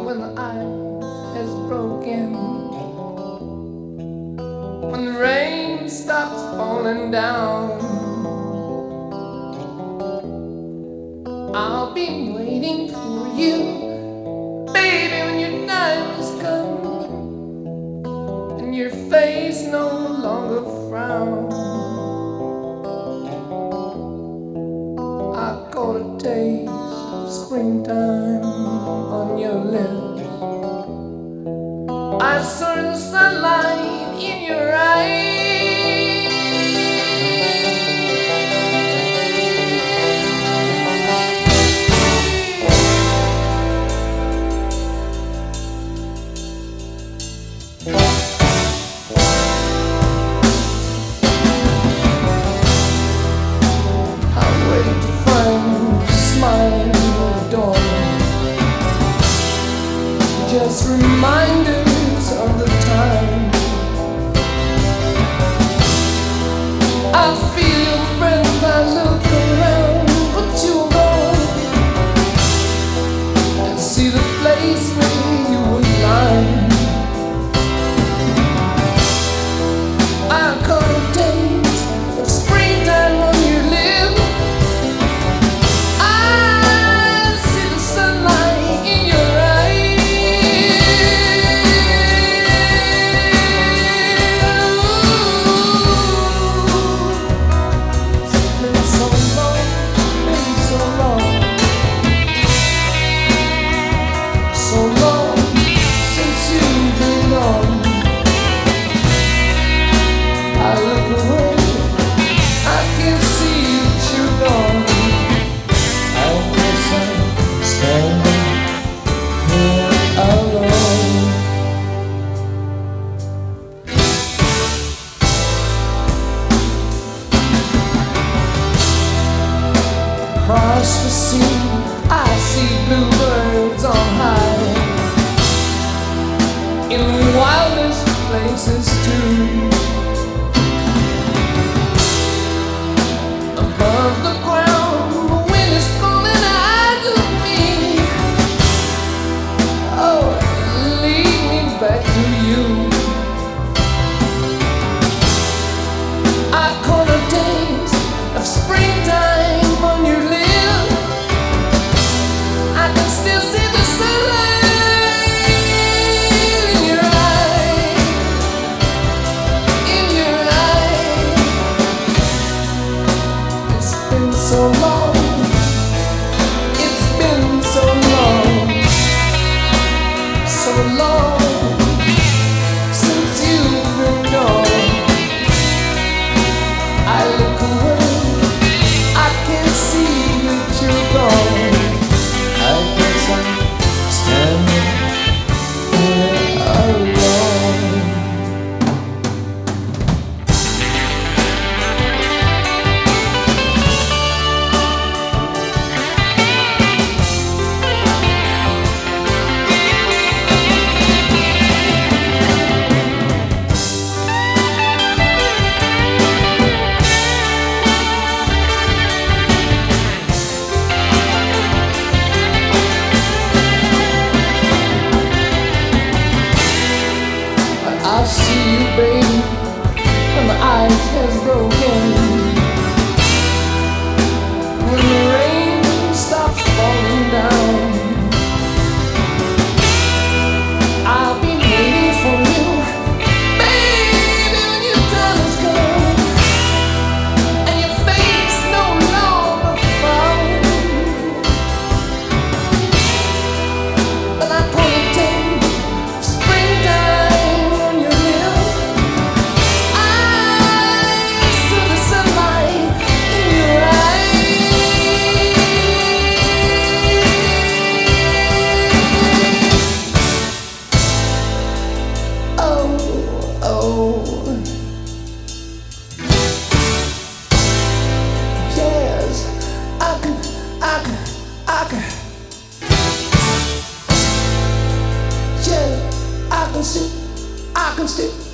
when the ice has broken, when the rain stops falling down, I'll be waiting for you, baby, when your time has come and your face no longer frowns. I caught a taste of springtime on your lips. I saw the sunlight in your eyes. Just reminders of the time. I feel your breath, I look around, but you're gone. I see the place where you were lying. I caught a taste of springtime on your lips. I see the sunlight in your eyes. Across the sea, I see bluebirds on high, in the wildest places too. Above the ground, the wind is calling out to me. Oh, lead me back to you. I caught a taste of springtime on your lips. I can still see the sunlight in your eyes, in your eyes. It's been so long, it's been so long, so long since you've been gone. I look away, I can see that you're gone. I guess I'm standing here alone. I see you, baby, and the ice has broken. When the rain stops falling down, I'll be waiting for you, baby, when your time has come and your face no longer frowns. But I call it day, springtime. I can still